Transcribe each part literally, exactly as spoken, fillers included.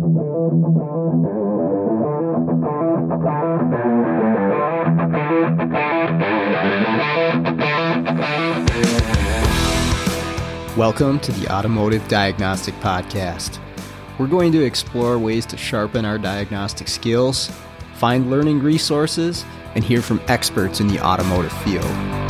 Welcome to the Automotive Diagnostic Podcast. We're going to explore ways to sharpen our diagnostic skills, find learning resources, and hear from experts in the automotive field.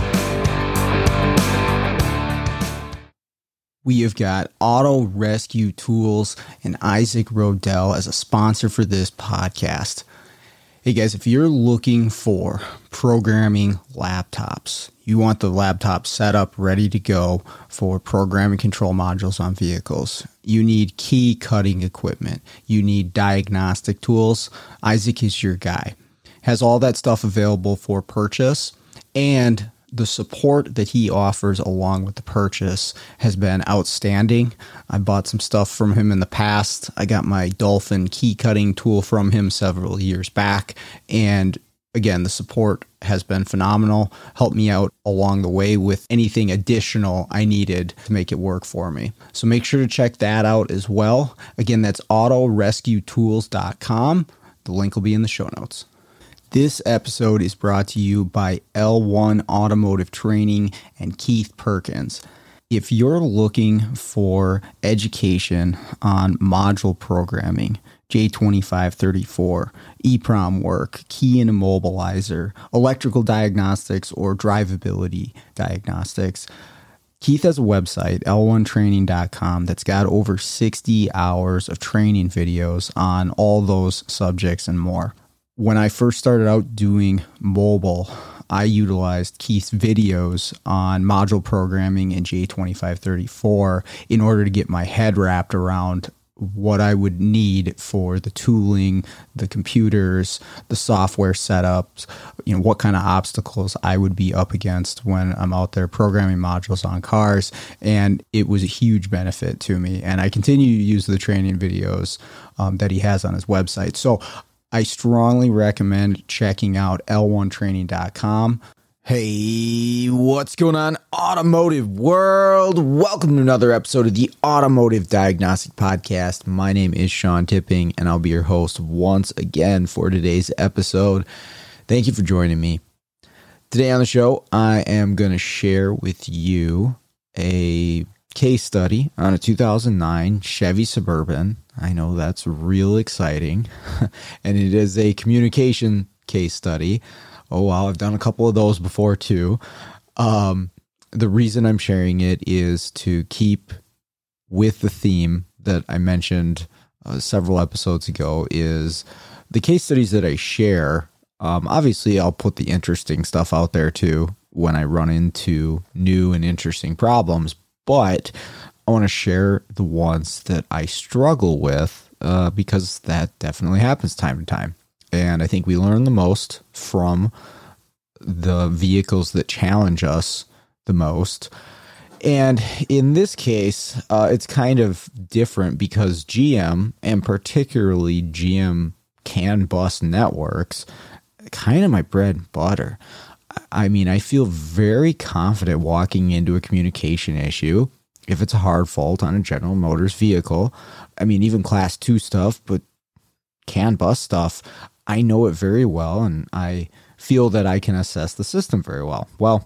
We have got Auto Rescue Tools and Isaac Rodell as a sponsor for this podcast. Hey guys, if you're looking for programming laptops, you want the laptop set up ready to go for programming control modules on vehicles, you need key cutting equipment, you need diagnostic tools, Isaac is your guy. Has all that stuff available for purchase, and the support that he offers along with the purchase has been outstanding. I bought some stuff from him in the past. I got my Dolphin key cutting tool from him several years back. And again, the support has been phenomenal. Helped me out along the way with anything additional I needed to make it work for me. So make sure to check that out as well. Again, that's auto rescue tools dot com. The link will be in the show notes. This episode is brought to you by L one Automotive Training and Keith Perkins. If you're looking for education on module programming, J twenty-five thirty-four, EEPROM work, key and immobilizer, electrical diagnostics, or drivability diagnostics, Keith has a website, L one training dot com, that's got over sixty hours of training videos on all those subjects and more. When I first started out doing mobile, I utilized Keith's videos on module programming in J twenty-five thirty-four in order to get my head wrapped around what I would need for the tooling, the computers, the software setups, you know, what kind of obstacles I would be up against when I'm out there programming modules on cars. And it was a huge benefit to me. And I continue to use the training videos um, that he has on his website. So I strongly recommend checking out L one training dot com. Hey, what's going on, automotive world? Welcome to another episode of the Automotive Diagnostic Podcast. My name is Sean Tipping, and I'll be your host once again for today's episode. Thank you for joining me. Today on the show, I am going to share with you a case study on a two thousand nine Chevy Suburban. I know that's real exciting. And it is a communication case study. Oh, wow. I've done a couple of those before too. Um, the reason I'm sharing it is to keep with the theme that I mentioned uh, several episodes ago is the case studies that I share. Um, obviously, I'll put the interesting stuff out there too when I run into new and interesting problems, but I want to share the ones that I struggle with uh, because that definitely happens time to time. And I think we learn the most from the vehicles that challenge us the most. And in this case, uh, it's kind of different because G M, and particularly G M CAN bus networks, kind of my bread and butter. I mean, I feel very confident walking into a communication issue if it's a hard fault on a General Motors vehicle. I mean, even class two stuff, but CAN bus stuff, I know it very well, and I feel that I can assess the system very well. Well,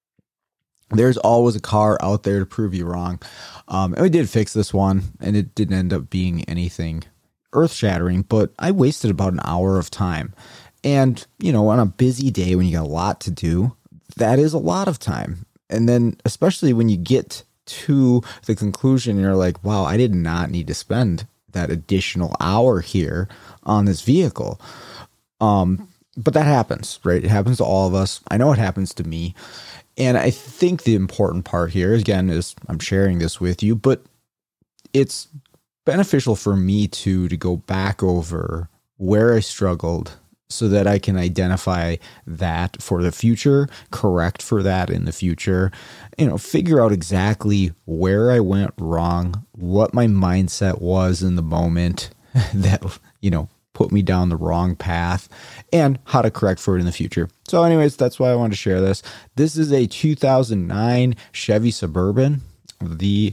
there's always a car out there to prove you wrong. Um, and we did fix this one, and it didn't end up being anything earth-shattering, but I wasted about an hour of time. And, you know, on a busy day when you got a lot to do, that is a lot of time. And then especially when you get to the conclusion, you're like, wow, I did not need to spend that additional hour here on this vehicle. Um, but that happens, right? It happens to all of us. I know it happens to me. And I think the important part here, again, is I'm sharing this with you, but it's beneficial for me to, to go back over where I struggled so that I can identify that for the future, correct for that in the future, you know, figure out exactly where I went wrong, what my mindset was in the moment that, you know, put me down the wrong path, and how to correct for it in the future. So anyways, that's why I wanted to share this. This is a two thousand nine Chevy Suburban. The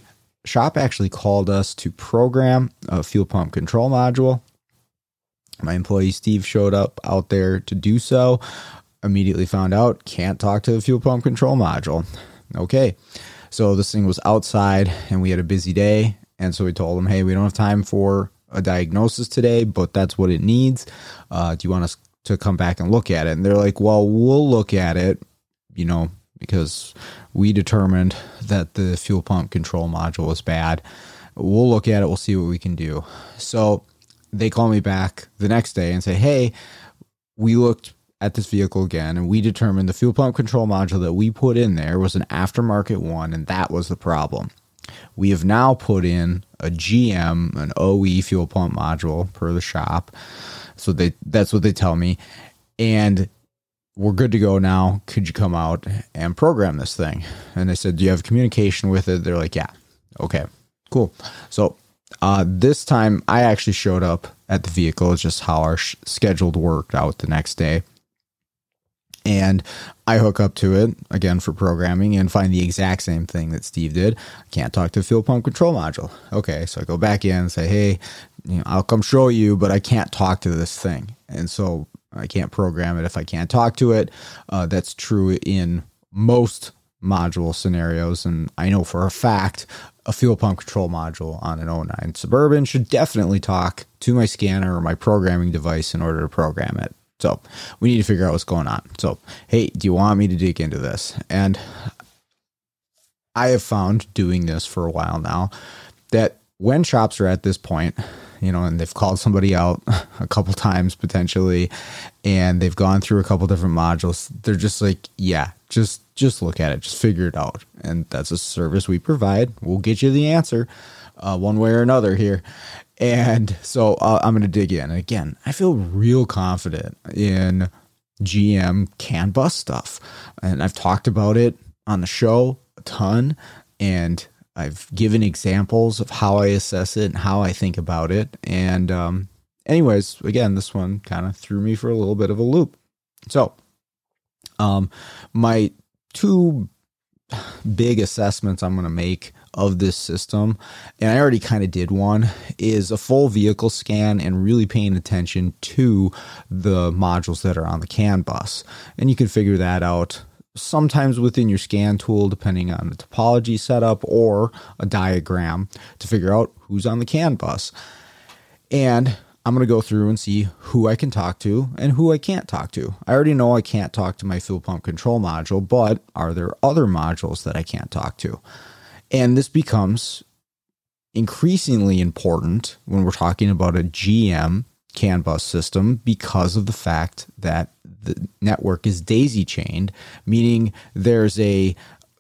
shop actually called us to program a fuel pump control module. My employee Steve showed up out there to do so. Immediately found out, can't talk to the fuel pump control module. Okay, so this thing was outside and we had a busy day. And so we told them, hey, we don't have time for a diagnosis today, but that's what it needs. Uh, do you want us to come back and look at it? And they're like, well, we'll look at it, you know, because we determined that the fuel pump control module was bad. We'll look at it. We'll see what we can do. So they call me back the next day and say, hey, we looked at this vehicle again and we determined the fuel pump control module that we put in there was an aftermarket one, and that was the problem. We have now put in a G M, an O E fuel pump module per the shop. So they that's what they tell me. And we're good to go now. Could you come out and program this thing? And they said, do you have communication with it? They're like, yeah. Okay, cool. So uh, this time I actually showed up at the vehicle. It's just how our sh- scheduled worked out the next day. And I hook up to it again for programming and find the exact same thing that Steve did. I can't talk to the fuel pump control module. Okay, so I go back in and say, hey, you know, I'll come show you, but I can't talk to this thing. And so I can't program it if I can't talk to it. Uh, that's true in most module scenarios. And I know for a fact a fuel pump control module on an oh nine Suburban should definitely talk to my scanner or my programming device in order to program it. So we need to figure out what's going on. So, hey, do you want me to dig into this? And I have found doing this for a while now that when shops are at this point, you know, and they've called somebody out a couple times potentially, and they've gone through a couple different modules, they're just like, yeah, just just look at it, just figure it out. And that's a service we provide. We'll get you the answer uh, one way or another here. And so uh, I'm going to dig in. And again, I feel real confident in G M CAN bus stuff. And I've talked about it on the show a ton. And I've given examples of how I assess it and how I think about it. And um, anyways, again, this one kind of threw me for a little bit of a loop. So um, my two big assessments I'm going to make of this system, and I already kind of did one, is a full vehicle scan and really paying attention to the modules that are on the CAN bus. And you can figure that out sometimes within your scan tool, depending on the topology setup, or a diagram to figure out who's on the CAN bus. And I'm going to go through and see who I can talk to and who I can't talk to. I already know I can't talk to my fuel pump control module, but are there other modules that I can't talk to? And this becomes increasingly important when we're talking about a G M CAN bus system because of the fact that the network is daisy chained, meaning there's a,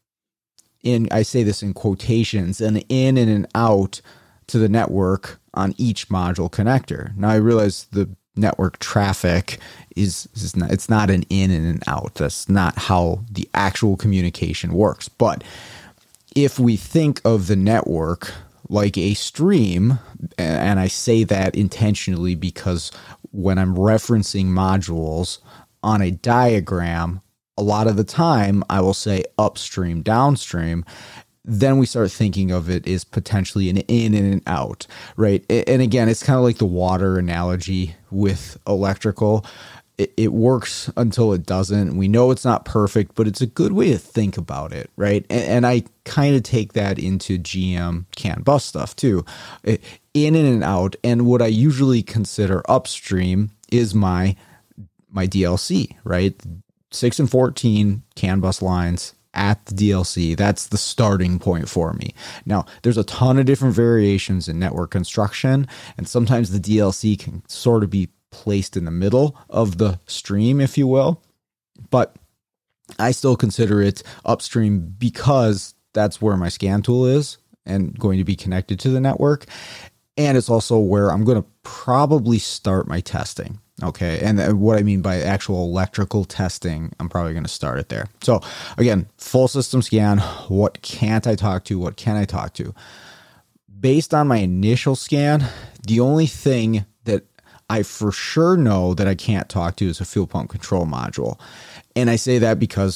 in I say this in quotations, an in and an out to the network on each module connector. Now I realize the network traffic is, is not, it's not an in and an out. That's not how the actual communication works. But if we think of the network like a stream, and I say that intentionally because when I'm referencing modules on a diagram, a lot of the time I will say upstream, downstream. Then we start thinking of it as potentially an in and an out, right? And again, it's kind of like the water analogy with electrical. It, it works until it doesn't. We know it's not perfect, but it's a good way to think about it, right? And, and I kind of take that into G M CAN bus stuff too, it, in and out. And what I usually consider upstream is my my D L C, right? six and fourteen CAN bus lines at the D L C. That's the starting point for me. Now, there's a ton of different variations in network construction, and sometimes the D L C can sort of be placed in the middle of the stream, if you will. But I still consider it upstream because that's where my scan tool is and going to be connected to the network. And it's also where I'm going to probably start my testing. Okay. And what I mean by actual electrical testing, I'm probably going to start it there. So again, full system scan. What can't I talk to? What can I talk to? Based on my initial scan, the only thing that I for sure know that I can't talk to is a fuel pump control module. And I say that because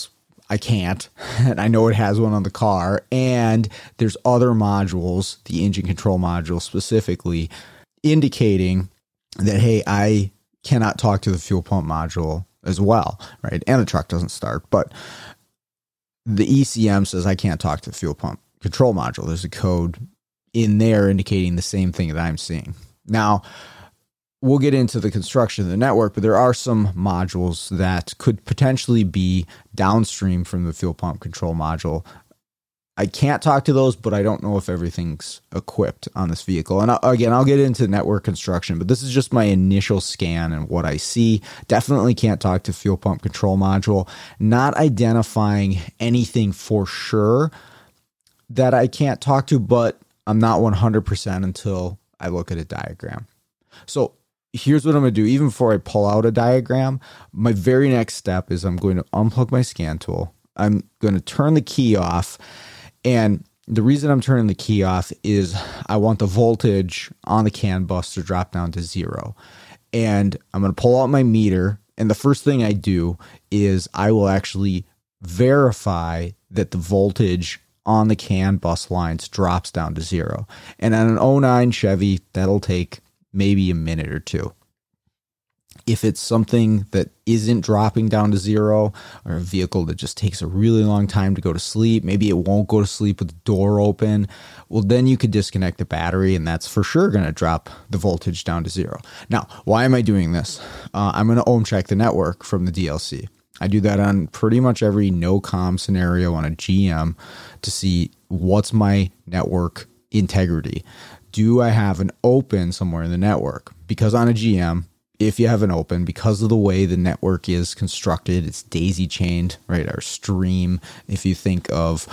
I can't, and I know it has one on the car, and there's other modules, the engine control module specifically, indicating that, hey, I cannot talk to the fuel pump module as well, right? And the truck doesn't start, but the E C M says I can't talk to the fuel pump control module. There's a code in there indicating the same thing that I'm seeing. Now, we'll get into the construction of the network, but there are some modules that could potentially be downstream from the fuel pump control module. I can't talk to those, but I don't know if everything's equipped on this vehicle. And again, I'll get into network construction, but this is just my initial scan and what I see. Definitely can't talk to fuel pump control module. Not identifying anything for sure that I can't talk to, but I'm not one hundred percent until I look at a diagram. So here's what I'm going to do. Even before I pull out a diagram, my very next step is I'm going to unplug my scan tool. I'm going to turn the key off. And the reason I'm turning the key off is I want the voltage on the CAN bus to drop down to zero. And I'm going to pull out my meter. And the first thing I do is I will actually verify that the voltage on the CAN bus lines drops down to zero. And on an oh nine Chevy, that'll take maybe a minute or two. If it's something that isn't dropping down to zero, or a vehicle that just takes a really long time to go to sleep, maybe it won't go to sleep with the door open, well, then you could disconnect the battery, and that's for sure going to drop the voltage down to zero. Now, why am I doing this? Uh, I'm going to ohm check the network from the D L C. I do that on pretty much every no-comm scenario on a G M to see what's my network integrity. Do I have an open somewhere in the network? Because on a G M, if you have an open, because of the way the network is constructed, it's daisy chained, right? Our stream, if you think of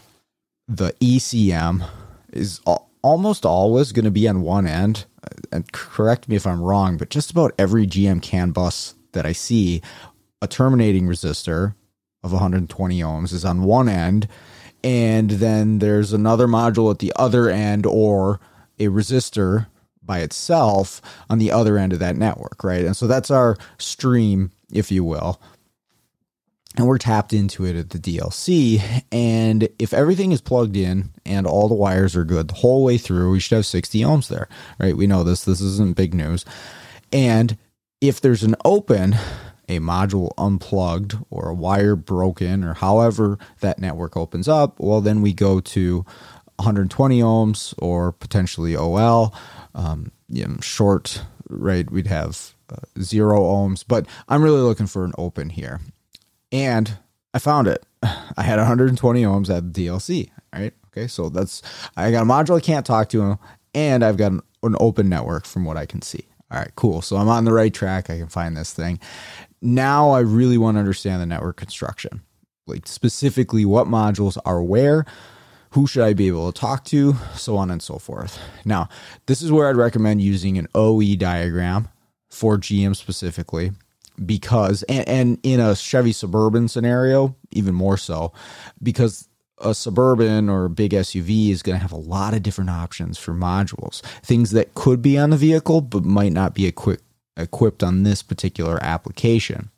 the E C M, is al- almost always going to be on one end. And correct me if I'm wrong, but just about every G M CAN bus that I see, a terminating resistor of one hundred twenty ohms is on one end, and then there's another module at the other end, or a resistor by itself on the other end of that network, right? And so that's our stream, if you will. And we're tapped into it at the D L C. And if everything is plugged in and all the wires are good the whole way through, we should have sixty ohms there, right? We know this. This isn't big news. And if there's an open, a module unplugged, or a wire broken, or however that network opens up, well, then we go to one hundred twenty ohms or potentially O L. Um, you know, short, right? We'd have uh, zero ohms, but I'm really looking for an open here. And I found it. I had one hundred twenty ohms at the D L C, right? Okay, so that's, I got a module I can't talk to, and I've got an, an open network from what I can see. All right, cool. So I'm on the right track. I can find this thing. Now I really want to understand the network construction, like specifically what modules are where, who should I be able to talk to, so on and so forth. Now, this is where I'd recommend using an O E diagram for G M specifically, because, and, and in a Chevy Suburban scenario, even more so, because a Suburban or a big S U V is going to have a lot of different options for modules, things that could be on the vehicle but might not be equipped equipped on this particular application.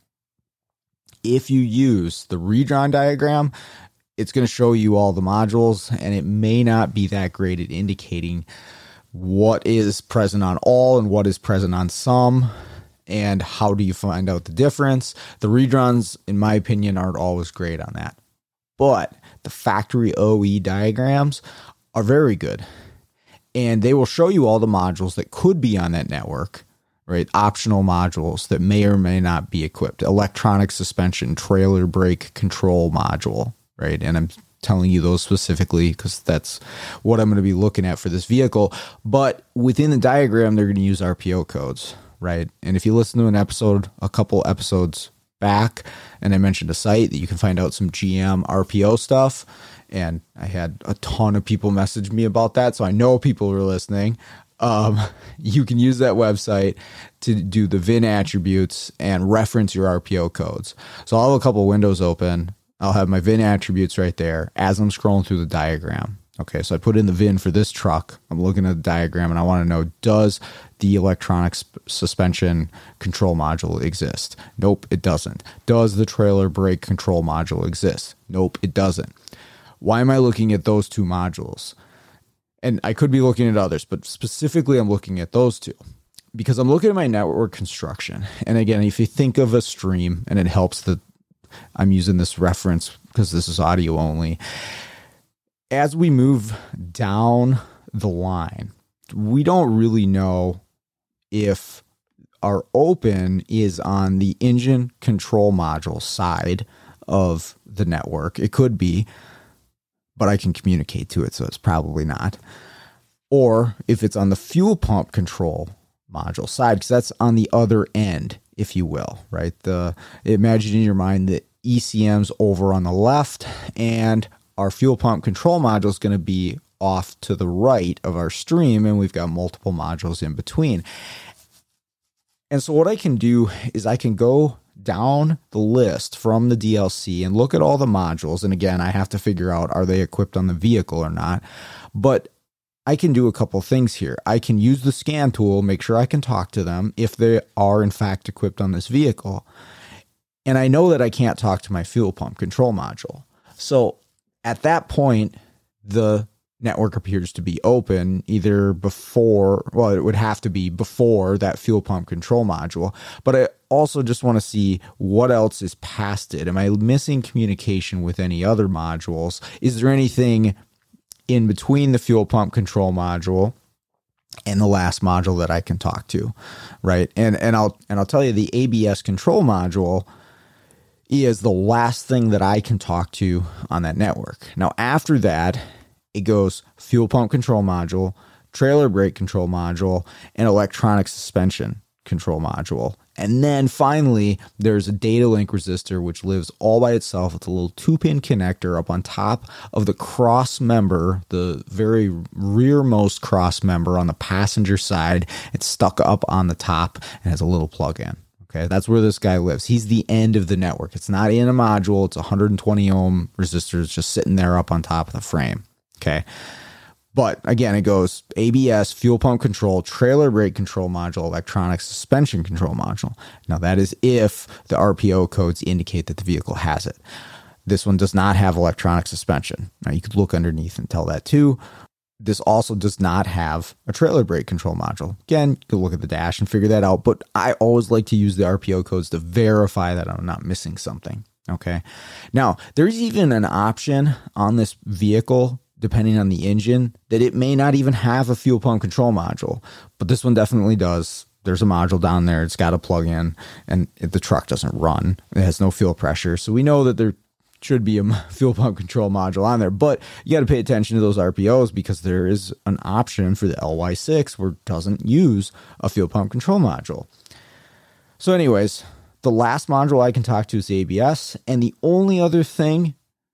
If you use the redrawn diagram, it's going to show you all the modules, and it may not be that great at indicating what is present on all and what is present on some, and how do you find out the difference. The redrawns, in my opinion, aren't always great on that. But the factory O E diagrams are very good, and they will show you all the modules that could be on that network, right? Optional modules that may or may not be equipped. Electronic suspension, trailer brake control module, right? And I'm telling you those specifically because that's what I'm going to be looking at for this vehicle. But within the diagram, they're going to use R P O codes, right? And if you listen to an episode, a couple episodes back, and I mentioned a site that you can find out some G M R P O stuff, and I had a ton of people message me about that, so I know people were listening. Um, you can use that website to do the V I N attributes and reference your R P O codes. So I'll have a couple windows open. I'll have my V I N attributes right there as I'm scrolling through the diagram. Okay, so I put in the V I N for this truck. I'm looking at the diagram and I want to know, does the electronic sp- suspension control module exist? Nope, it doesn't. Does the trailer brake control module exist? Nope, it doesn't. Why am I looking at those two modules? And I could be looking at others, but specifically I'm looking at those two because I'm looking at my network construction. And again, if you think of a stream, and it helps that I'm using this reference because this is audio only, as we move down the line, we don't really know if our open is on the engine control module side of the network. It could be, but I can communicate to it, so it's probably not. Or if it's on the fuel pump control module side, because that's on the other end, if you will, right? The imagine in your mind the E C M's over on the left, and our fuel pump control module is going to be off to the right of our stream, and we've got multiple modules in between. And so what I can do is I can go down the list from the D L C and look at all the modules. And again, I have to figure out, are they equipped on the vehicle or not? But I can do a couple things here. I can use the scan tool, make sure I can talk to them if they are in fact equipped on this vehicle. And I know that I can't talk to my fuel pump control module. So at that point, the network appears to be open either before, well, it would have to be before that fuel pump control module. But I also just want to see what else is past it. Am I missing communication with any other modules? Is there anything in between the fuel pump control module and the last module that I can talk to, right? And and I'll and I'll tell you, the A B S control module is the last thing that I can talk to on that network. Now, after that, it goes fuel pump control module, trailer brake control module, and electronic suspension control module. And then finally, there's a data link resistor, which lives all by itself. It's a little two-pin connector up on top of the cross member, the very rearmost cross member on the passenger side. It's stuck up on the top and has a little plug-in. Okay, that's where this guy lives. He's the end of the network. It's not in a module. It's one hundred twenty ohm resistors just sitting there up on top of the frame. Okay. But again, it goes A B S, fuel pump control, trailer brake control module, electronic suspension control module. Now that is if the R P O codes indicate that the vehicle has it. This one does not have electronic suspension. Now you could look underneath and tell that too. This also does not have a trailer brake control module. Again, you can look at the dash and figure that out, but I always like to use the R P O codes to verify that I'm not missing something. Okay. Now, there's even an option on this vehicle, depending on the engine, that it may not even have a fuel pump control module, but this one definitely does. There's a module down there. It's got a plug-in, and the truck doesn't run. It has no fuel pressure. So we know that there should be a fuel pump control module on there, but you got to pay attention to those R P Os because there is an option for the L Y six where it doesn't use a fuel pump control module. So anyways, the last module I can talk to is the A B S, and the only other thing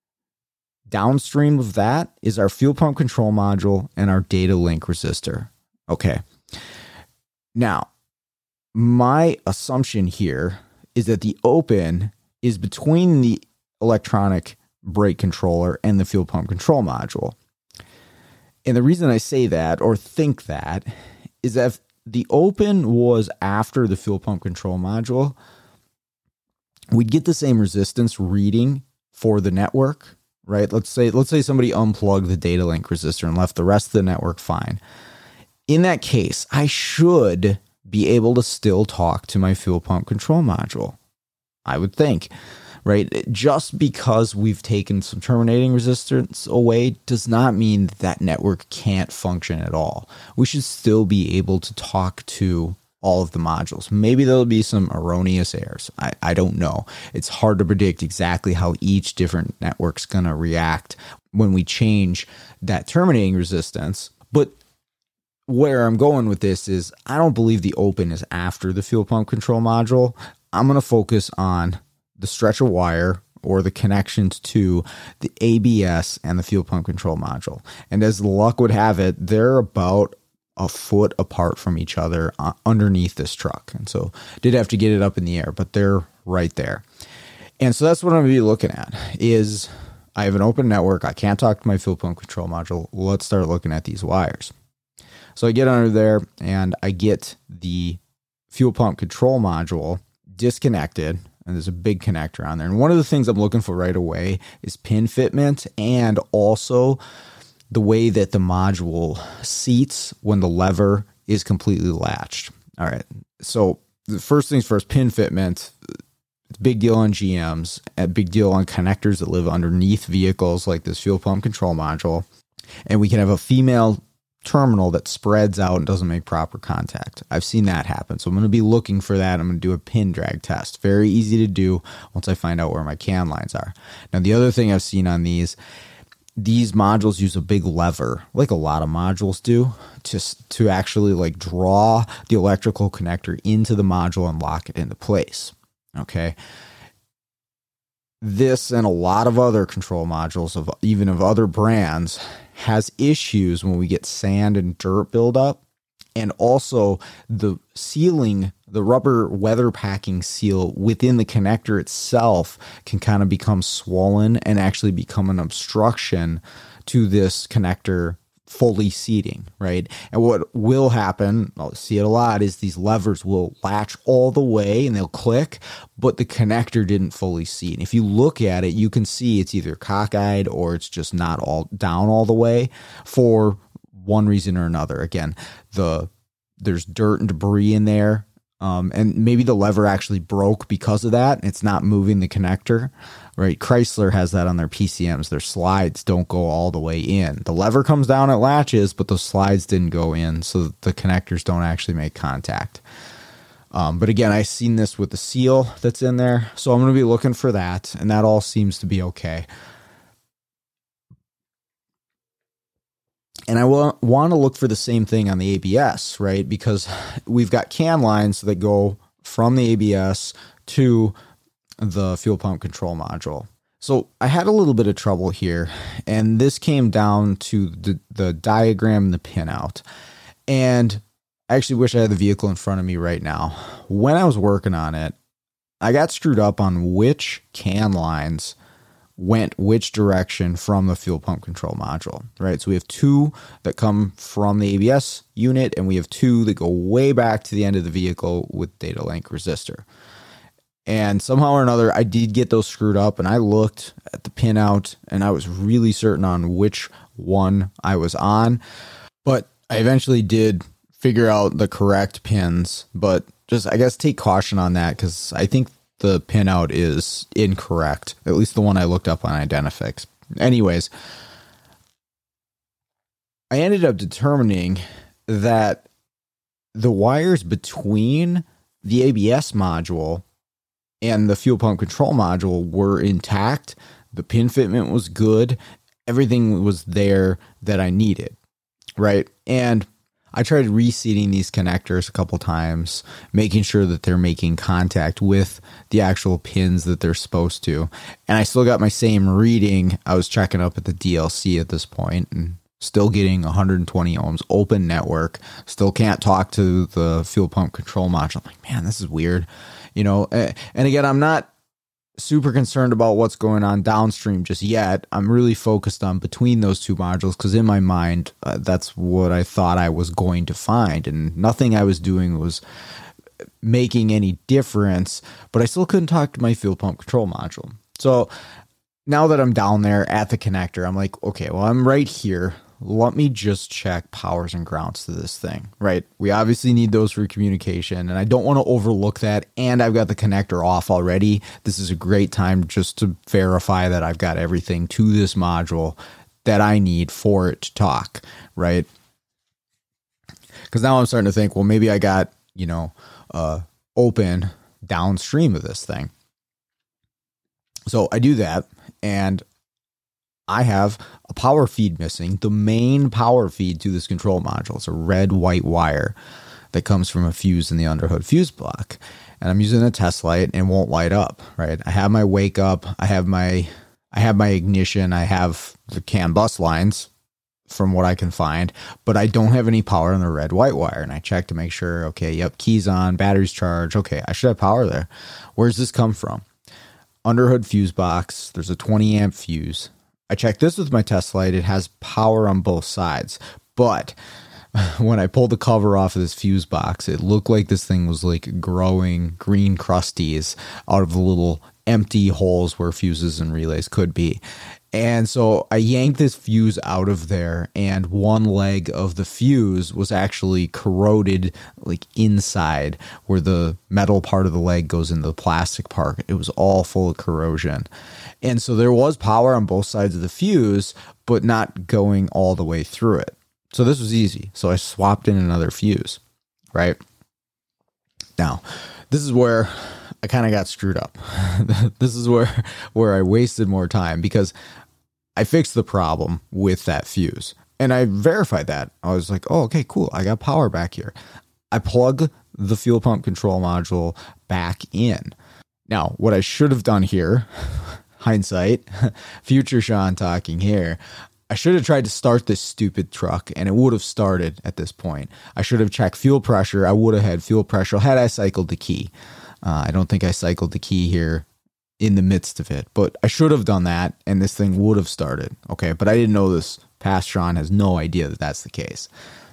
downstream of that is our fuel pump control module and our data link resistor. Okay. Now, my assumption here is that the open is between the electronic brake controller and the fuel pump control module. And the reason I say that or think that is that if the open was after the fuel pump control module, we'd get the same resistance reading for the network, right? Let's say let's say somebody unplugged the data link resistor and left the rest of the network fine. In that case, I should be able to still talk to my fuel pump control module, I would think. Right? Just because we've taken some terminating resistance away does not mean that, that network can't function at all. We should still be able to talk to all of the modules. Maybe there'll be some erroneous errors. I, I don't know. It's hard to predict exactly how each different network's going to react when we change that terminating resistance. But where I'm going with this is I don't believe the open is after the fuel pump control module. I'm going to focus on the stretch of wire or the connections to the A B S and the fuel pump control module. And as luck would have it, they're about a foot apart from each other uh, underneath this truck. And so did have to get it up in the air, but they're right there. And so that's what I'm going to be looking at is I have an open network. I can't talk to my fuel pump control module. Let's start looking at these wires. So I get under there and I get the fuel pump control module disconnected, and there's a big connector on there. And one of the things I'm looking for right away is pin fitment and also the way that the module seats when the lever is completely latched. All right. So the first things first, pin fitment. It's a big deal on G Ms, a big deal on connectors that live underneath vehicles like this fuel pump control module. And we can have a female terminal that spreads out and doesn't make proper contact. I've seen that happen. So I'm going to be looking for that. I'm going to do a pin drag test. Very easy to do once I find out where my can lines are. Now, the other thing I've seen on these, these modules use a big lever, like a lot of modules do, just to actually like draw the electrical connector into the module and lock it into place. Okay. This and a lot of other control modules of even of other brands has issues when we get sand and dirt buildup, and also the sealing, the rubber weather packing seal within the connector itself can kind of become swollen and actually become an obstruction to this connector fully seating, right? And what will happen, I'll see it a lot, is these levers will latch all the way and they'll click, but the connector didn't fully seat. And if you look at it, you can see it's either cockeyed or it's just not all down all the way for one reason or another. Again, the there's dirt and debris in there. Um, and maybe the lever actually broke because of that. It's not moving the connector, right? Chrysler has that on their P C Ms. Their slides don't go all the way in. The lever comes down, it latches, but the slides didn't go in, so the connectors don't actually make contact. Um, but again, I've seen this with the seal that's in there, so I'm going to be looking for that, and that all seems to be okay. And I will want to look for the same thing on the A B S, right? Because we've got can lines that go from the A B S to the fuel pump control module. So I had a little bit of trouble here, and this came down to the, the diagram and the pinout. And I actually wish I had the vehicle in front of me right now. When I was working on it, I got screwed up on which can lines went which direction from the fuel pump control module, right? So we have two that come from the A B S unit, and we have two that go way back to the end of the vehicle with data link resistor. And somehow or another, I did get those screwed up, and I looked at the pinout, and I was really certain on which one I was on. But I eventually did figure out the correct pins, but just, I guess, take caution on that, because I think the pinout is incorrect, at least the one I looked up on Identifix. Anyways, I ended up determining that the wires between the A B S module and the fuel pump control module were intact. The pin fitment was good. Everything was there that I needed, right? And I tried reseating these connectors a couple times, making sure that they're making contact with the actual pins that they're supposed to. And I still got my same reading. I was checking up at the D L C at this point and still getting one hundred twenty ohms, open network. Still can't talk to the fuel pump control module. I'm like, man, this is weird. You know, and again, I'm not super concerned about what's going on downstream just yet. I'm really focused on between those two modules, because in my mind, uh, that's what I thought I was going to find, and nothing I was doing was making any difference, but I still couldn't talk to my fuel pump control module. So now that I'm down there at the connector, I'm like, okay, well, I'm right here. Let me just check powers and grounds to this thing, right? We obviously need those for communication, and I don't want to overlook that. And I've got the connector off already. This is a great time just to verify that I've got everything to this module that I need for it to talk, right? Because now I'm starting to think, well, maybe I got, you know, uh, open downstream of this thing. So I do that, and I have a power feed missing, the main power feed to this control module. It's a red white wire that comes from a fuse in the underhood fuse block. And I'm using a test light and it won't light up, right? I have my wake up, I have my I have my ignition, I have the CAN bus lines from what I can find, but I don't have any power on the red white wire. And I check to make sure, okay, yep, keys on, batteries charged, okay, I should have power there. Where's this come from? Underhood fuse box, there's a twenty amp fuse. I checked this with my test light. It has power on both sides. But when I pulled the cover off of this fuse box, it looked like this thing was like growing green crusties out of the little empty holes where fuses and relays could be. And so I yanked this fuse out of there, and one leg of the fuse was actually corroded like inside where the metal part of the leg goes into the plastic part. It was all full of corrosion. And so there was power on both sides of the fuse, but not going all the way through it. So this was easy. So I swapped in another fuse, right? Now, this is where I kind of got screwed up. This is where, where I wasted more time, because I fixed the problem with that fuse and I verified that. I was like, oh, okay, cool. I got power back here. I plug the fuel pump control module back in. Now, what I should have done here, hindsight, future Sean talking here, I should have tried to start this stupid truck and it would have started at this point. I should have checked fuel pressure. I would have had fuel pressure had I cycled the key. Uh, I don't think I cycled the key here in the midst of it, but I should have done that and this thing would have started. Okay. But I didn't know this. Past Sean has no idea that that's the case.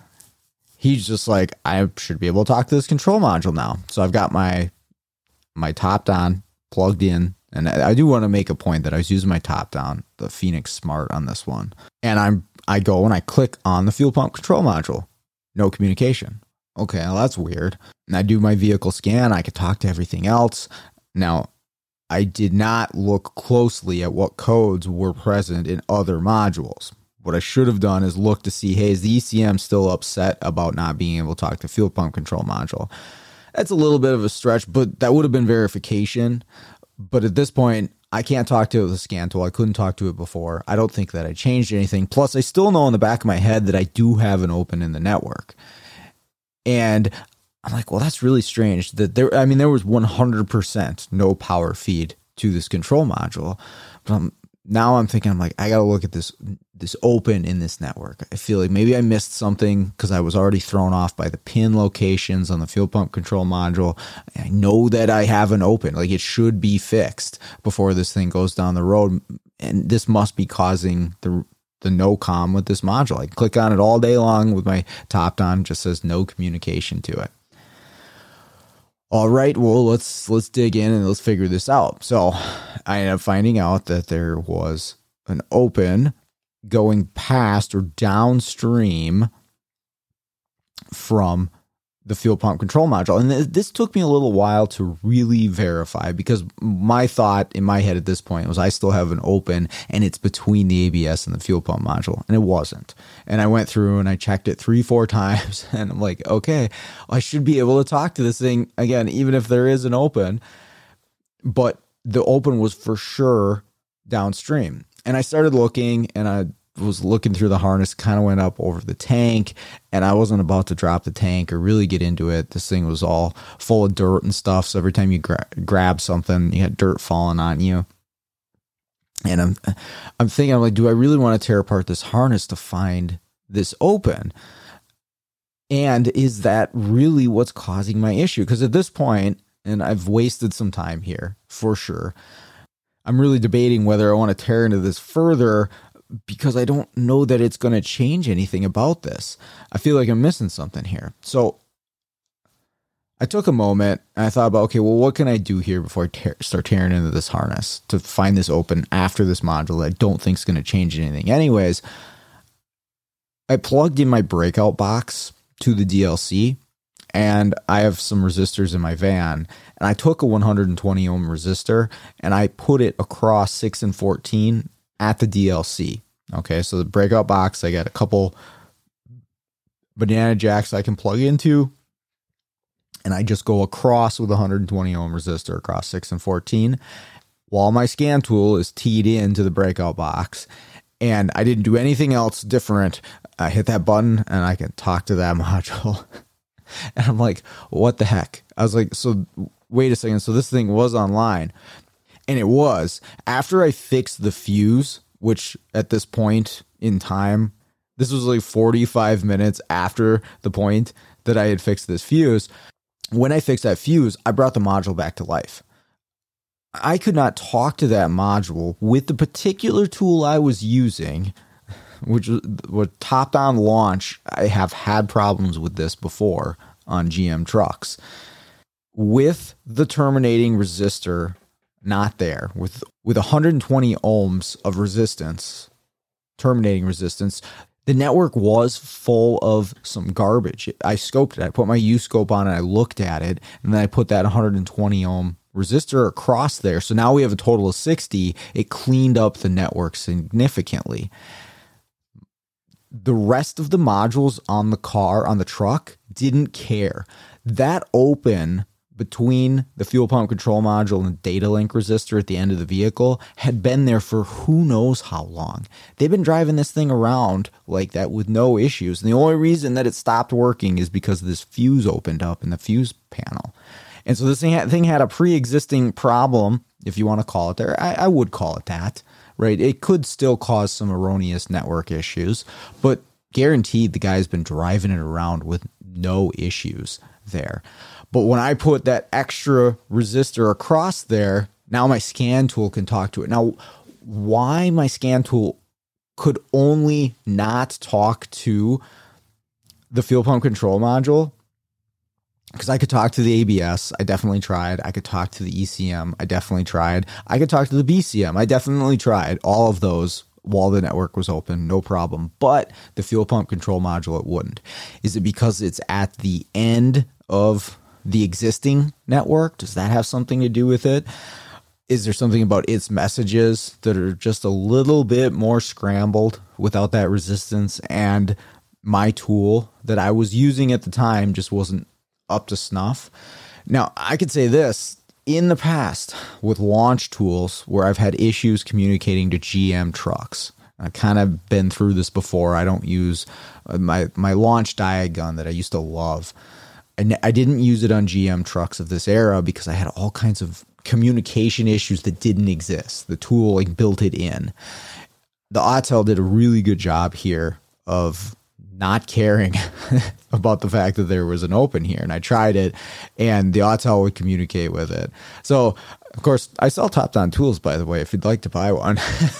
He's just like, I should be able to talk to this control module now. So I've got my, my top down plugged in. And I do want to make a point that I was using my top down, the Phoenix Smart on this one. And I'm, I go and I click on the fuel pump control module. No communication. Okay. Well, that's weird. And I do my vehicle scan. I could talk to everything else. Now, I did not look closely at what codes were present in other modules. What I should have done is look to see, hey, is the E C M still upset about not being able to talk to fuel pump control module? That's a little bit of a stretch, but that would have been verification. But at this point, I can't talk to it with a scan tool. I couldn't talk to it before. I don't think that I changed anything. Plus, I still know in the back of my head that I do have an open in the network. And I'm like, well, that's really strange that there, I mean, there was one hundred percent no power feed to this control module. But I'm, now I'm thinking, I'm like, I got to look at this, this open in this network. I feel like maybe I missed something because I was already thrown off by the pin locations on the fuel pump control module. I know that I have an open, like it should be fixed before this thing goes down the road. And this must be causing the the no comm with this module. I click on it all day long with my top down, just says no communication to it. All right, well, let's let's dig in and let's figure this out. So I ended up finding out that there was an open going past or downstream from the fuel pump control module. And th- this took me a little while to really verify, because my thought in my head at this point was I still have an open and it's between the A B S and the fuel pump module, and it wasn't. And I went through and I checked it three, four times and I'm like, okay, I should be able to talk to this thing again, even if there is an open, but the open was for sure downstream. And I started looking and I was looking through the harness, kind of went up over the tank, and I wasn't about to drop the tank or really get into it. This thing was all full of dirt and stuff. So every time you gra- grab something, you had dirt falling on you. And I'm, I'm thinking, I'm like, do I really want to tear apart this harness to find this open? And is that really what's causing my issue? Because at this point, and I've wasted some time here for sure, I'm really debating whether I want to tear into this further, because I don't know that it's going to change anything about this. I feel like I'm missing something here. So I took a moment and I thought about, okay, well, what can I do here before I tear, start tearing into this harness to find this open after this module that I don't think is going to change anything. Anyways, I plugged in my breakout box to the D L C, and I have some resistors in my van, and I took a one hundred twenty ohm resistor and I put it across six and fourteen at the D L C. Okay, so the breakout box, I got a couple banana jacks I can plug into, and I just go across with a one hundred twenty ohm resistor across six and fourteen while my scan tool is teed into the breakout box. And I didn't do anything else different. I hit that button and I can talk to that module. And I'm like, what the heck? I was like, so wait a second. So this thing was online. And it was. After I fixed the fuse, which at this point in time, this was like forty-five minutes after the point that I had fixed this fuse. When I fixed that fuse, I brought the module back to life. I could not talk to that module with the particular tool I was using, which was, was top-down launch. I have had problems with this before on G M trucks. With the terminating resistor not there, with, with one hundred twenty ohms of resistance, terminating resistance, the network was full of some garbage. I scoped it. I put my U-scope on it. I looked at it, and then I put that one hundred twenty ohm resistor across there. So now we have a total of sixty. It cleaned up the network significantly. The rest of the modules on the car, on the truck, didn't care. That open between the fuel pump control module and the data link resistor at the end of the vehicle had been there for who knows how long. They've been driving this thing around like that with no issues. And the only reason that it stopped working is because this fuse opened up in the fuse panel. And so this thing had, thing had a pre-existing problem, if you want to call it there. I, I would call it that, right? It could still cause some erroneous network issues, but guaranteed the guy's been driving it around with no issues there. But when I put that extra resistor across there, now my scan tool can talk to it. Now, why my scan tool could only not talk to the fuel pump control module? Because I could talk to the A B S. I definitely tried. I could talk to the E C M. I definitely tried. I could talk to the B C M. I definitely tried all of those while the network was open, no problem. But the fuel pump control module, it wouldn't. Is it because it's at the end of the existing network? Does that have something to do with it? Is there something about its messages that are just a little bit more scrambled without that resistance? And my tool that I was using at the time just wasn't up to snuff. Now, I could say this. In the past, with launch tools where I've had issues communicating to G M trucks, I've kind of been through this before. I don't use my, my launch diag gun that I used to love. I, I didn't use it on G M trucks of this era because I had all kinds of communication issues that didn't exist. The tool like built it in. The Autel did a really good job here of not caring about the fact that there was an open here. And I tried it and the Autel would communicate with it. So of course I sell top-down tools, by the way, if you'd like to buy one.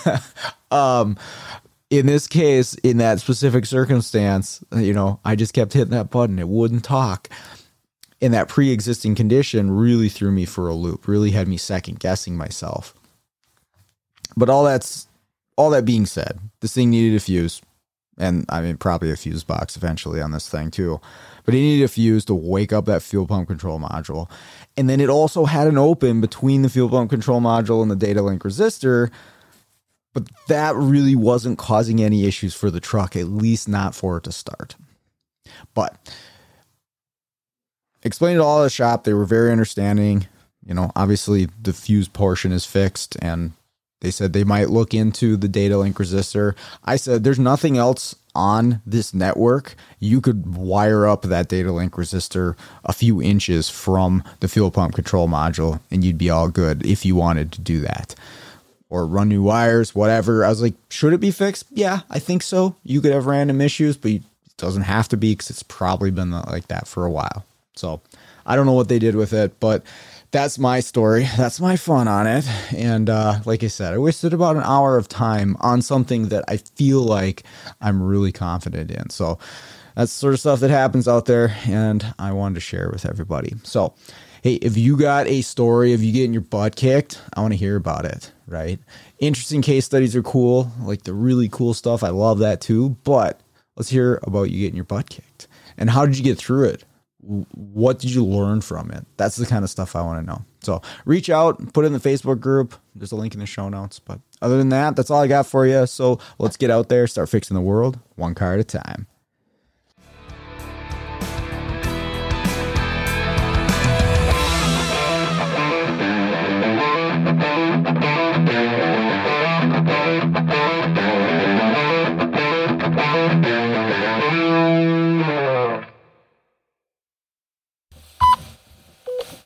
um, in this case, in that specific circumstance, you know, I just kept hitting that button. It wouldn't talk. And that pre-existing condition really threw me for a loop, really had me second guessing myself. But all that's, all that being said, this thing needed a fuse. And I mean, probably a fuse box eventually on this thing too. But it needed a fuse to wake up that fuel pump control module. And then it also had an open between the fuel pump control module and the data link resistor. But that really wasn't causing any issues for the truck, at least not for it to start. But explained it all at the shop. They were very understanding. You know, obviously the fuse portion is fixed, and they said they might look into the data link resistor. I said, there's nothing else on this network. You could wire up that data link resistor a few inches from the fuel pump control module, and you'd be all good if you wanted to do that. Or run new wires, whatever. I was like, should it be fixed? Yeah, I think so. You could have random issues, but it doesn't have to be because it's probably been like that for a while. So I don't know what they did with it, but that's my story. That's my fun on it. And uh, like I said, I wasted about an hour of time on something that I feel like I'm really confident in. So that's the sort of stuff that happens out there, and I wanted to share with everybody. So, hey, if you got a story of you getting your butt kicked, I want to hear about it, right? Interesting case studies are cool, like the really cool stuff. I love that too. But let's hear about you getting your butt kicked. And how did you get through it? What did you learn from it? That's the kind of stuff I want to know. So reach out, put it in the Facebook group. There's a link in the show notes. But other than that, that's all I got for you. So let's get out there, start fixing the world one car at a time.